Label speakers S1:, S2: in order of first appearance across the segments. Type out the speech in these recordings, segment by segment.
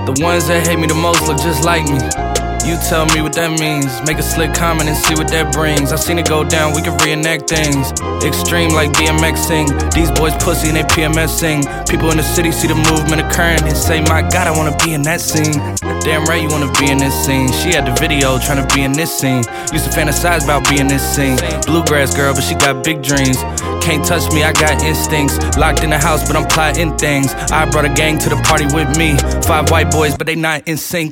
S1: The ones that hate me the most look just like me. You tell me what that means. Make a slick comment and see what that brings. I seen it go down, we can reenact things. Extreme like DMXing. These boys pussy and they PMSing. People in the city see the movement occurring and say, my God, I wanna be in that scene. Damn right you wanna be in this scene. She had the video tryna be in this scene. Used to fantasize about being this scene. Bluegrass girl, but she got big dreams. Can't touch me, I got instincts. Locked in the house, but I'm plotting things. I brought a gang to the party with me. 5 white boys, but they not in sync.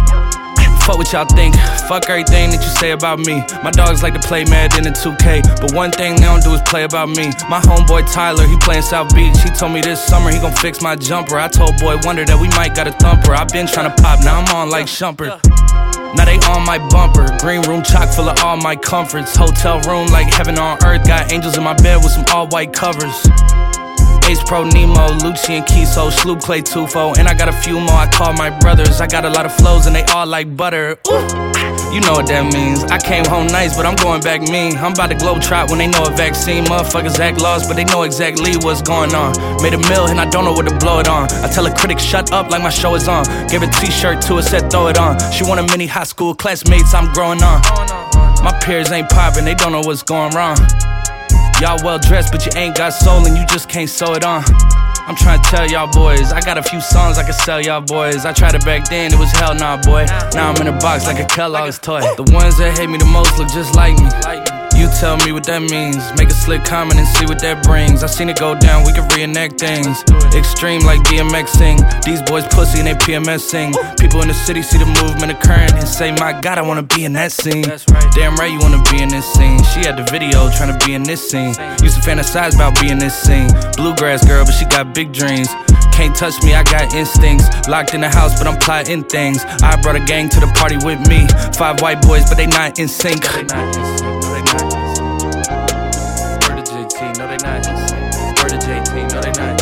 S1: Fuck what y'all think, fuck everything that you say about me. My dogs like to play Madden in 2K, but one thing they don't do is play about me. My homeboy Tyler, he playin' South Beach. He told me this summer he gon' fix my jumper. I told Boy Wonder that we might got a thumper. I been tryna pop, now I'm on like Shumpert. Now they on my bumper. Green room chock full of all my comforts. Hotel room like heaven on earth. Got angels in my bed with some all white covers. Ace Pro Nemo, Lucci and Kiso, Sloop Clay Tufo, and I got a few more I call my brothers. I got a lot of flows and they all like butter. Ooh, you know what that means. I came home nice, but I'm going back mean. I'm about to globe trot when they know a vaccine. Motherfuckers act lost, but they know exactly what's going on. Made a meal and I don't know what to blow it on. I tell a critic shut up like my show is on. Gave a t-shirt to her, said throw it on. She want a mini high school classmates, I'm growing on. My peers ain't poppin', they don't know what's going wrong. Y'all well dressed, but you ain't got soul and you just can't sew it on. I'm trying to tell y'all boys, I got a few songs I can sell y'all boys. I tried it back then, it was hell nah, boy. Now I'm in a box like a Kellogg's toy. The ones that hate me the most look just like me. You tell me what that means. Make a slick comment and see what that brings. I seen it go down, we can reenact things. Extreme like DMXing. These boys pussy and they PMSing. People in the city see the movement occurring and say, my God, I wanna be in that scene. Damn right you wanna be in this scene. She had the video tryna be in this scene. Used to fantasize about being this scene. Bluegrass girl, but she got big dreams. Can't touch me, I got instincts. Locked in the house, but I'm plotting things. I brought a gang to the party with me. 5 white boys, but they not in sync.
S2: Word to JT, no they not. Word to JT, no they not.